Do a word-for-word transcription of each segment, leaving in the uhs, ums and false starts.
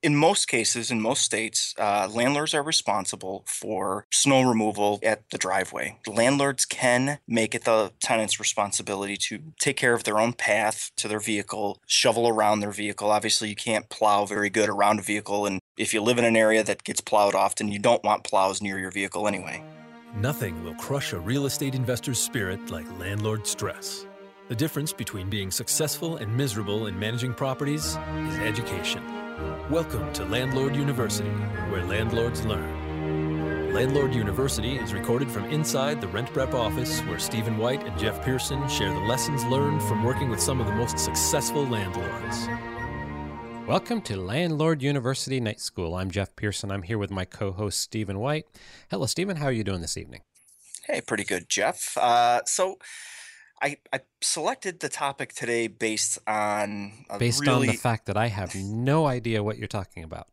In most cases, in most states, uh, landlords are responsible for snow removal at the driveway. Landlords can make it the tenant's responsibility to take care of their own path to their vehicle, shovel around their vehicle. Obviously, you can't plow very good around a vehicle, and if you live in an area that gets plowed often, you don't want plows near your vehicle anyway. Nothing will crush a real estate investor's spirit like landlord stress. The difference between being successful and miserable in managing properties is education. Welcome to Landlord University, where landlords learn. Landlord University is recorded from inside the RentBrep office, where Stephen White and Jeff Pearson share the lessons learned from working with some of the most successful landlords. Welcome to Landlord University Night School. I'm Jeff Pearson. I'm here with my co-host, Stephen White. Hello, Stephen. How are you doing this evening? Hey, pretty good, Jeff. Uh, so I, I selected the topic today based on a Based really... on the fact that I have no idea what you're talking about.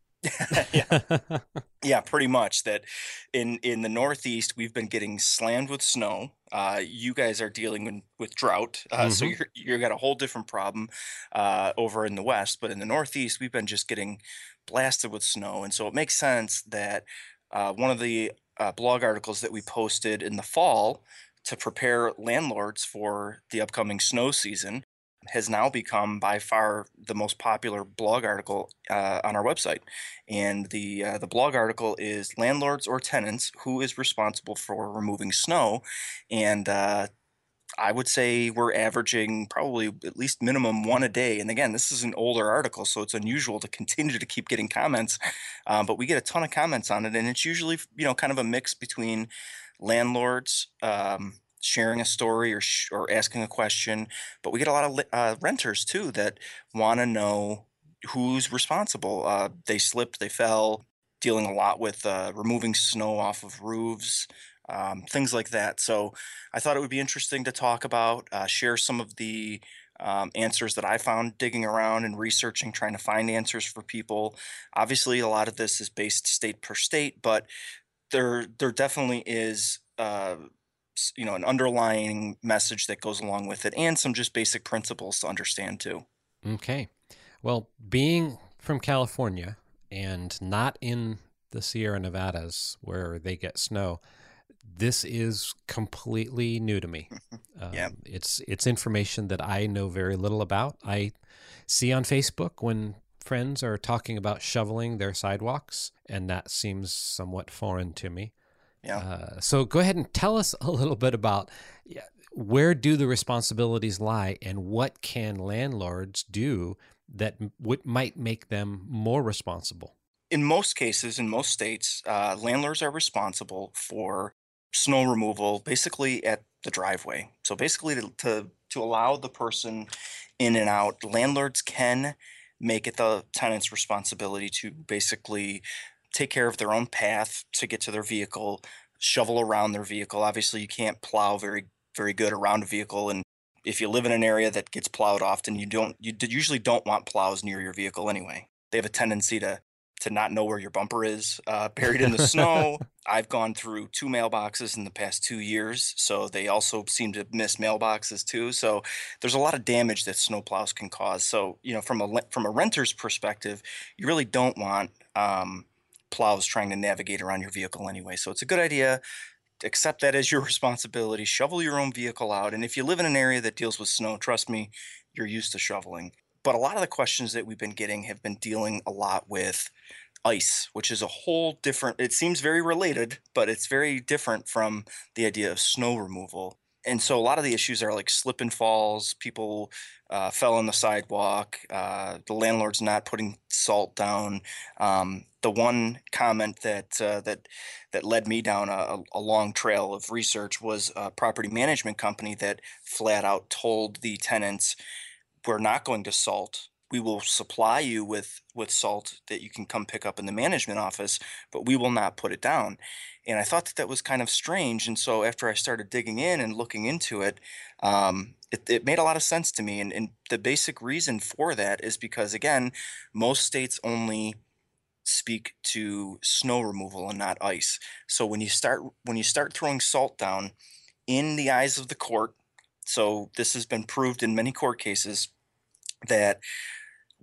yeah. Yeah, pretty much. That in in the Northeast, we've been getting slammed with snow. Uh, you guys are dealing with, with drought, uh, mm-hmm. so you're you got a whole different problem uh, over in the West. But in the Northeast, we've been just getting blasted with snow, and so it makes sense that uh, one of the uh, blog articles that we posted in the fall to prepare landlords for the upcoming snow season has now become by far the most popular blog article uh, on our website. And the uh, the blog article is Landlords or Tenants, Who is Responsible for Removing Snow? And uh, I would say we're averaging probably at least minimum one a day. And again, this is an older article, so it's unusual to continue to keep getting comments. Uh, but we get a ton of comments on it, and it's usually, you know, kind of a mix between landlords, um, sharing a story or sh- or asking a question, but we get a lot of uh, renters too that want to know who's responsible. Uh, they slipped, they fell, dealing a lot with uh, removing snow off of roofs, um, things like that. So I thought it would be interesting to talk about, uh, share some of the um, answers that I found digging around and researching, trying to find answers for people. Obviously, a lot of this is based state per state, but there there definitely is. Uh, you know, an underlying message that goes along with it and some just basic principles to understand too. Okay. Well, being from California and not in the Sierra Nevadas where they get snow, this is completely new to me. Um, yeah. It's, it's information that I know very little about. I see on Facebook when friends are talking about shoveling their sidewalks, and that seems somewhat foreign to me. Yeah. Uh, so go ahead and tell us a little bit about yeah, where do the responsibilities lie and what can landlords do that w- might make them more responsible? In most cases, in most states, uh, landlords are responsible for snow removal basically at the driveway. So basically to, to, to allow the person in and out, landlords can make it the tenant's responsibility to basically take care of their own path to get to their vehicle, shovel around their vehicle. Obviously, you can't plow very, very good around a vehicle. And if you live in an area that gets plowed often, you don't, you usually don't want plows near your vehicle anyway. They have a tendency to, to not know where your bumper is, uh, buried in the snow. I've gone through two mailboxes in the past two years, so they also seem to miss mailboxes too. So there's a lot of damage that snowplows can cause. So, you know, from a from a renter's perspective, you really don't want um, plows trying to navigate around your vehicle anyway. So it's a good idea to accept that as your responsibility. Shovel your own vehicle out, and if you live in an area that deals with snow, trust me, you're used to shoveling. But a lot of the questions that we've been getting have been dealing a lot with ice, which is a whole different, it seems very related, but it's very different from the idea of snow removal. And so a lot of the issues are like slip and falls, people uh, fell on the sidewalk, uh, the landlord's not putting salt down. Um, the one comment that uh, that that led me down a, a long trail of research was a property management company that flat out told the tenants, we're not going to salt. We will supply you with, with salt that you can come pick up in the management office, but we will not put it down. And I thought that that was kind of strange. And so after I started digging in and looking into it, um, it, it made a lot of sense to me. And, and the basic reason for that is because, again, most states only speak to snow removal and not ice. So when you start when you start throwing salt down in the eyes of the court, so this has been proved in many court cases that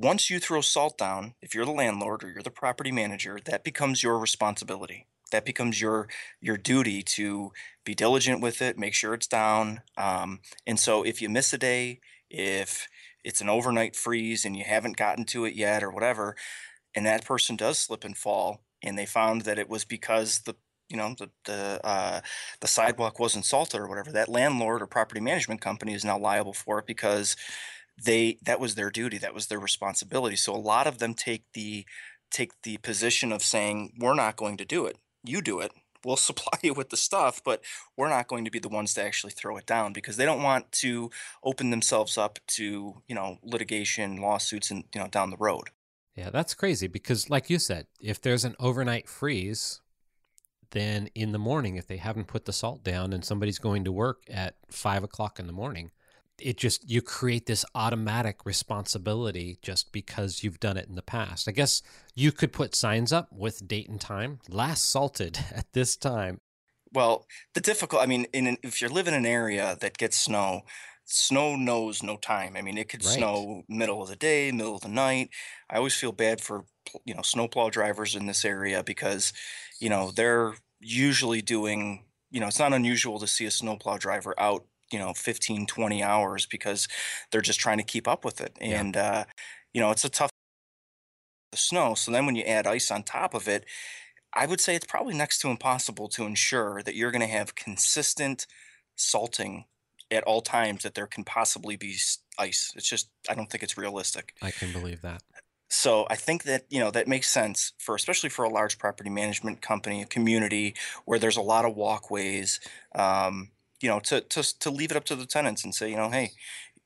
Once you throw salt down, if you're the landlord or you're the property manager, that becomes your responsibility. That becomes your your duty to be diligent with it, make sure it's down. Um, and so if you miss a day, if it's an overnight freeze and you haven't gotten to it yet or whatever, and that person does slip and fall, and they found that it was because the you know the the uh, the sidewalk wasn't salted or whatever, that landlord or property management company is now liable for it because they that was their duty, that was their responsibility. So a lot of them take the take the position of saying, we're not going to do it, you do it, we'll supply you with the stuff, but we're not going to be the ones to actually throw it down, because they don't want to open themselves up to you know litigation, lawsuits, and you know down the road. Yeah, that's crazy because, like you said, if there's an overnight freeze, then in the morning, if they haven't put the salt down and somebody's going to work at five o'clock in the morning, it just, you create this automatic responsibility just because you've done it in the past. I guess you could put signs up with date and time, last salted at this time. Well, the difficult, I mean, in an, if you live in an area that gets snow, snow knows no time. I mean, it could Right. snow middle of the day, middle of the night. I always feel bad for, pl- you know, snowplow drivers in this area because, you know, they're usually doing, you know, it's not unusual to see a snowplow driver out, you know, fifteen, twenty hours because they're just trying to keep up with it. Yeah. And, uh, you know, it's a tough the snow. So then when you add ice on top of it, I would say it's probably next to impossible to ensure that you're going to have consistent salting at all times, that there can possibly be s- ice. It's just, I don't think it's realistic. I can believe that. So I think that, you know, that makes sense for, especially for a large property management company, a community where there's a lot of walkways, um, you know, to, to, to leave it up to the tenants and say, you know, hey,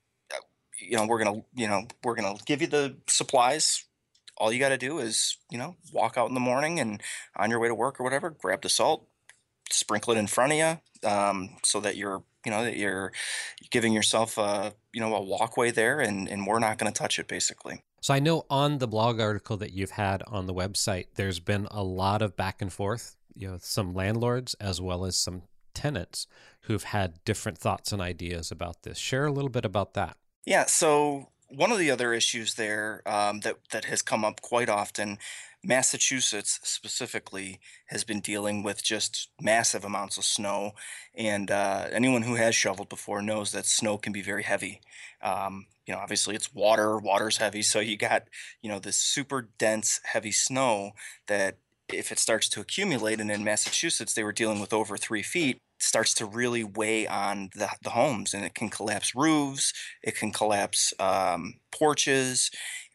you know, we're going to, you know, we're going to give you the supplies. All you got to do is, you know, walk out in the morning and on your way to work or whatever, grab the salt, sprinkle it in front of you, um, so that you're, you know, that you're giving yourself a, you know, a walkway there, and and we're not going to touch it, basically. So I know on the blog article that you've had on the website, there's been a lot of back and forth, you know, some landlords as well as some tenants who've had different thoughts and ideas about this. Share a little bit about that. Yeah. So one of the other issues there, um, that that has come up quite often, Massachusetts specifically has been dealing with just massive amounts of snow, and uh, anyone who has shoveled before knows that snow can be very heavy. Um, you know, obviously it's water, water's heavy, so you got you know this super dense, heavy snow that if it starts to accumulate, and in Massachusetts they were dealing with over three feet, starts to really weigh on the, the homes, and it can collapse roofs, it can collapse um, porches.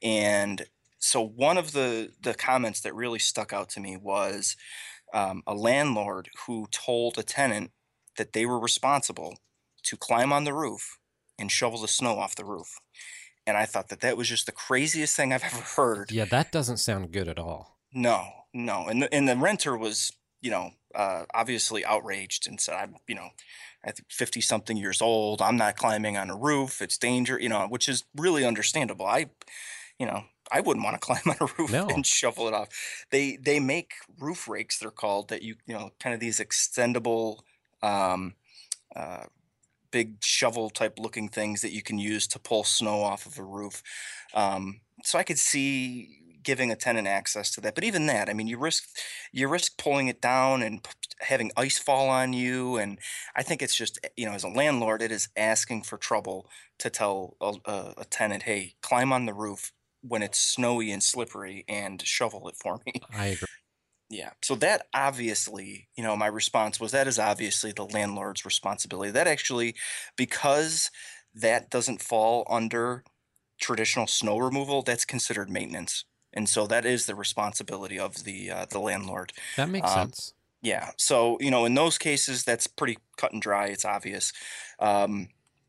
And so one of the the comments that really stuck out to me was, um, a landlord who told a tenant that they were responsible to climb on the roof and shovel the snow off the roof. And I thought that that was just the craziest thing I've ever heard. Yeah, that doesn't sound good at all. No, no, and the and the renter was, you know, uh, obviously outraged and said, "I'm, you know, I think fifty something years old. I'm not climbing on a roof. It's danger," you know, which is really understandable. I, you know, I wouldn't want to climb on a roof No, and shovel it off. They they make roof rakes, they're called, that you you know, kind of these extendable, um, uh, big shovel type looking things that you can use to pull snow off of a roof. Um, so I could see giving a tenant access to that, but even that, I mean, you risk you risk pulling it down and p- having ice fall on you, and I think it's just, you know, as a landlord, it is asking for trouble to tell a, a, a tenant, hey, climb on the roof when it's snowy and slippery and shovel it for me. I agree. Yeah. So that obviously, you know, my response was, that is obviously the landlord's responsibility. That actually, because that doesn't fall under traditional snow removal, that's considered maintenance. And so that is the responsibility of the uh, the landlord. That makes Um, sense. yeah. So, you know, in those cases, that's pretty cut and dry. It's obvious. Um,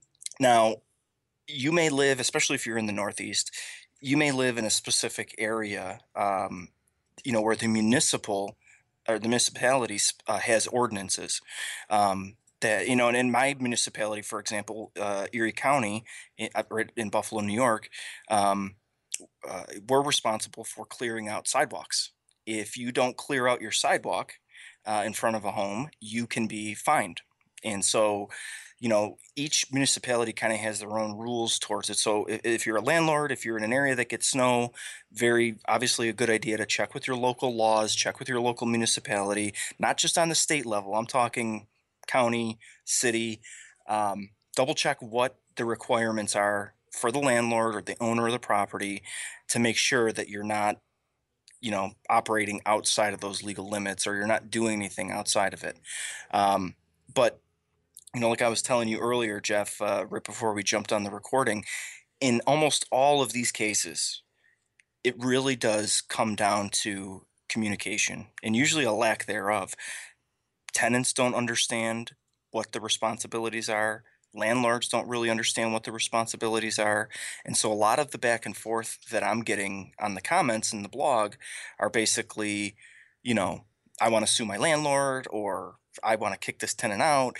Now, you may live, especially if you're in the Northeast, you may live in a specific area, um, you know, where the municipal or the municipalities uh, has ordinances, um, that, you know, and in my municipality, for example, uh, Erie County, in, uh, right in Buffalo, New York, um, uh, we're responsible for clearing out sidewalks. If you don't clear out your sidewalk uh, in front of a home, you can be fined. And so, you know, each municipality kind of has their own rules towards it. So if, if you're a landlord, if you're in an area that gets snow, very obviously a good idea to check with your local laws, check with your local municipality, not just on the state level. I'm talking county, city. Um, double check what the requirements are for the landlord or the owner of the property to make sure that you're not, you know, operating outside of those legal limits, or you're not doing anything outside of it. Um, but you know, like I was telling you earlier, Jeff, uh, right before we jumped on the recording, in almost all of these cases, it really does come down to communication and usually a lack thereof. Tenants don't understand what the responsibilities are. Landlords don't really understand what the responsibilities are. And so a lot of the back and forth that I'm getting on the comments in the blog are basically, you know, I want to sue my landlord, or I want to kick this tenant out.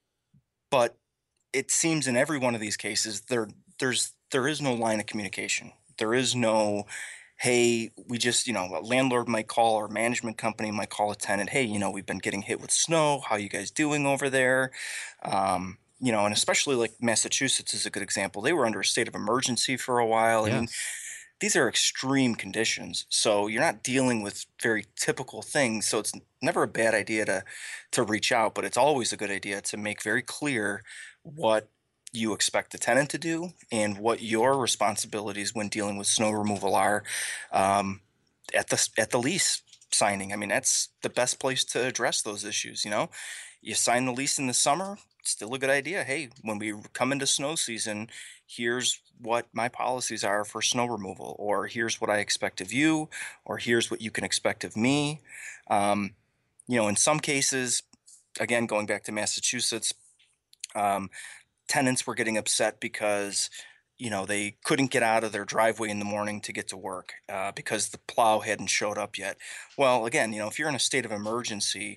But it seems in every one of these cases there there's there is no line of communication. There is no, hey, we just, you know, a landlord might call, or management company might call a tenant, hey, you know, we've been getting hit with snow. How you guys doing over there? Um, you know, and especially like Massachusetts is a good example. They were under a state of emergency for a while. I mean, Yes. these are extreme conditions. So you're not dealing with very typical things. So it's never a bad idea to to reach out, but it's always a good idea to make very clear what you expect the tenant to do and what your responsibilities when dealing with snow removal are, um, at the at the lease signing. I mean, that's the best place to address those issues. You know, you sign the lease in the summer. Still a good idea. Hey, when we come into snow season, here's what my policies are for snow removal, or here's what I expect of you, or here's what you can expect of me. Um, you know, in some cases, again, going back to Massachusetts, um, tenants were getting upset because, you know, they couldn't get out of their driveway in the morning to get to work, uh, because the plow hadn't showed up yet. Well, again, you know, if you're in a state of emergency,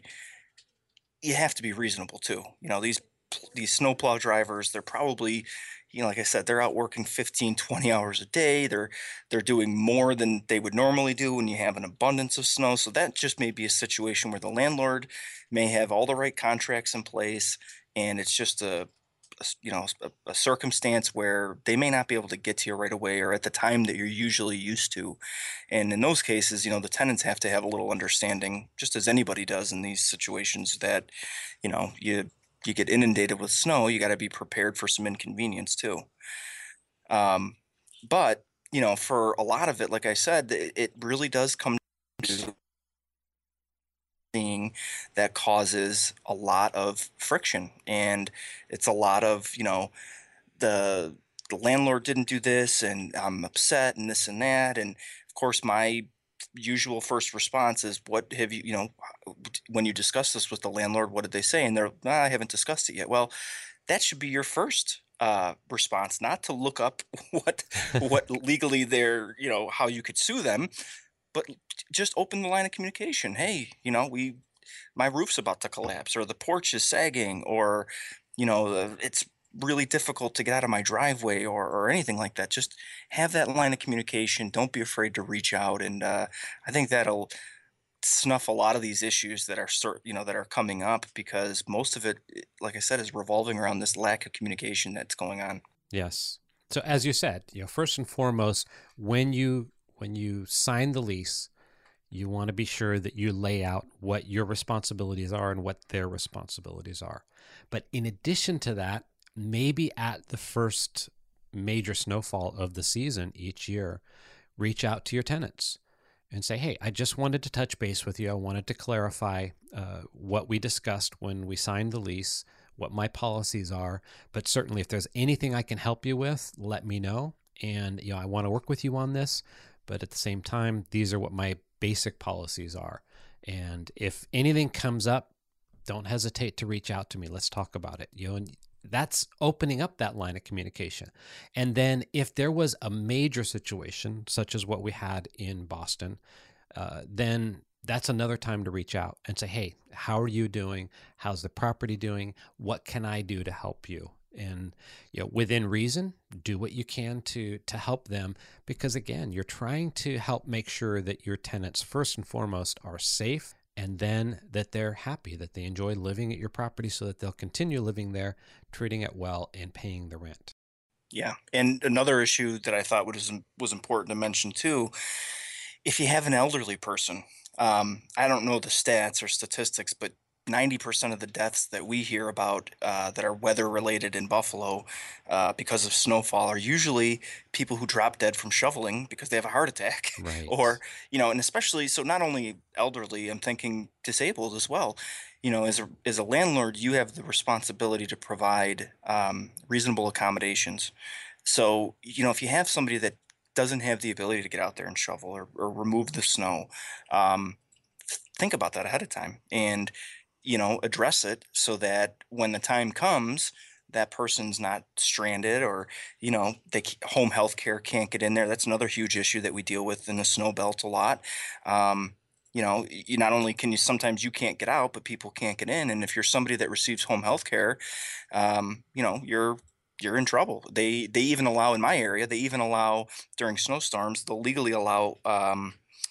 you have to be reasonable too. You know, these pl- these snowplow drivers, they're probably, you know, like I said, they're out working fifteen, twenty hours a day. They're they're doing more than they would normally do when you have an abundance of snow. So that just may be a situation where the landlord may have all the right contracts in place, and it's just a, a s- you know, a, a circumstance where they may not be able to get to you right away or at the time that you're usually used to. And in those cases, you know, the tenants have to have a little understanding, just as anybody does in these situations, that, you know, you you get inundated with snow, you got to be prepared for some inconvenience too. Um, but you know, for a lot of it, like I said, it, it really does come to thing that causes a lot of friction, and it's a lot of, you know, the the landlord didn't do this and I'm upset and this and that. And of course my usual first response is, what have you, you know, when you discuss this with the landlord, what did they say? And they're, "Ah, I haven't discussed it yet." Well, that should be your first uh response, not to look up what what legally they're, you know, how you could sue them, but just open the line of communication. Hey, you know, we my roof's about to collapse, or the porch is sagging, or, you know, uh, it's really difficult to get out of my driveway, or, or anything like that. Just have that line of communication. Don't be afraid to reach out. And uh, I think that'll snuff a lot of these issues that are sort you know that are coming up, because most of it, i- like I said, is revolving around this lack of communication that's going on. Yes. So as you said, you know, first and foremost, when you when you sign the lease, you want to be sure that you lay out what your responsibilities are and what their responsibilities are. But in addition to that, maybe at the first major snowfall of the season each year, reach out to your tenants and say, hey, I just wanted to touch base with you. I wanted to clarify uh, what we discussed when we signed the lease, what my policies are. But certainly, if there's anything I can help you with, let me know. And you know, I want to work with you on this. But at the same time, these are what my basic policies are. And if anything comes up, don't hesitate to reach out to me. Let's talk about it. You know, and that's opening up that line of communication. And then if there was a major situation, such as what we had in Boston, uh, then that's another time to reach out and say, hey, how are you doing? How's the property doing? What can I do to help you? And you know, within reason, do what you can to to help them, because again, you're trying to help make sure that your tenants first and foremost are safe and then that they're happy, that they enjoy living at your property so that they'll continue living there, treating it well, and paying the rent. Yeah. And another issue that I thought was was important to mention too, if you have an elderly person, um, I don't know the stats or statistics, but ninety percent of the deaths that we hear about uh, that are weather related in Buffalo uh, because of snowfall are usually people who drop dead from shoveling because they have a heart attack. Right. Or, you know, and especially so not only elderly, I'm thinking disabled as well. You know, as a as a landlord, you have the responsibility to provide um, reasonable accommodations. So, you know, if you have somebody that doesn't have the ability to get out there and shovel or, or remove the snow, um, think about that ahead of time and, you know, address it so that when the time comes, that person's not stranded or, you know, they c- home health care can't get in there. That's another huge issue that we deal with in the snow belt a lot. Um, you know, y- you not only can you sometimes you can't get out, but people can't get in. And if you're somebody that receives home health care, um, you know, you're you're in trouble. They they even allow in my area, they even allow during snowstorms, they'll legally allow um,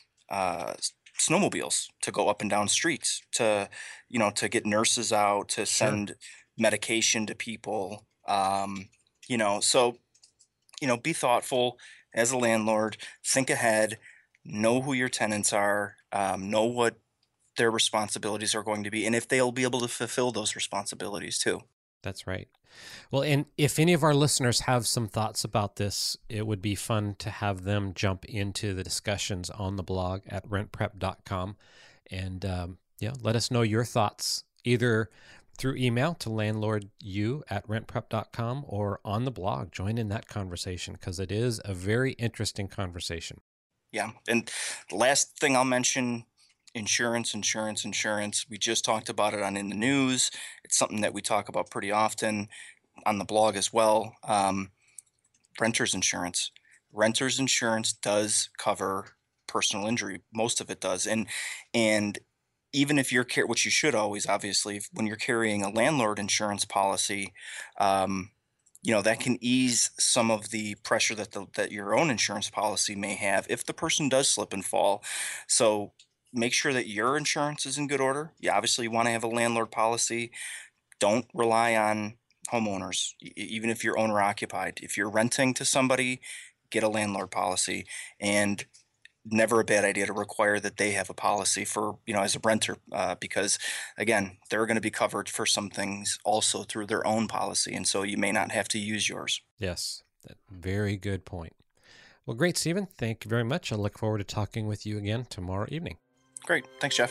uh, s- snowmobiles to go up and down streets to, you know, to get nurses out, to Sure. send medication to people. Um, you know, so, you know, be thoughtful as a landlord, think ahead, know who your tenants are, um, know what their responsibilities are going to be, and if they'll be able to fulfill those responsibilities too. That's right. Well, and if any of our listeners have some thoughts about this, it would be fun to have them jump into the discussions on the blog at rent prep dot com and um, yeah, let us know your thoughts either through email to landlordu at rent prep dot com or on the blog. Join in that conversation because it is a very interesting conversation. Yeah. And the last thing I'll mention, insurance, insurance, insurance. We just talked about it on In the News. It's something that we talk about pretty often on the blog as well. Um, renter's insurance. Renter's insurance does cover personal injury. Most of it does. And and even if you're car- which you should always obviously if- when you're carrying a landlord insurance policy, um, you know that can ease some of the pressure that the, that your own insurance policy may have if the person does slip and fall. So make sure that your insurance is in good order. You obviously want to have a landlord policy. Don't rely on homeowners, e- e- even if you're owner occupied. If you're renting to somebody, get a landlord policy. And never a bad idea to require that they have a policy for, you know, as a renter, uh, because again, they're going to be covered for some things also through their own policy. And so you may not have to use yours. Yes, that very good point. Well, great, Stephen. Thank you very much. I look forward to talking with you again tomorrow evening. Great. Thanks, Jeff.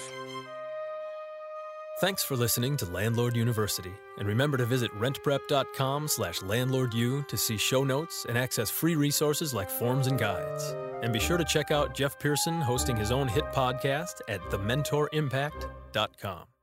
Thanks for listening to Landlord University, and remember to visit rentprep.com slash landlordu to see show notes and access free resources like forms and guides. And be sure to check out Jeff Pearson hosting his own hit podcast at the mentor impact dot com.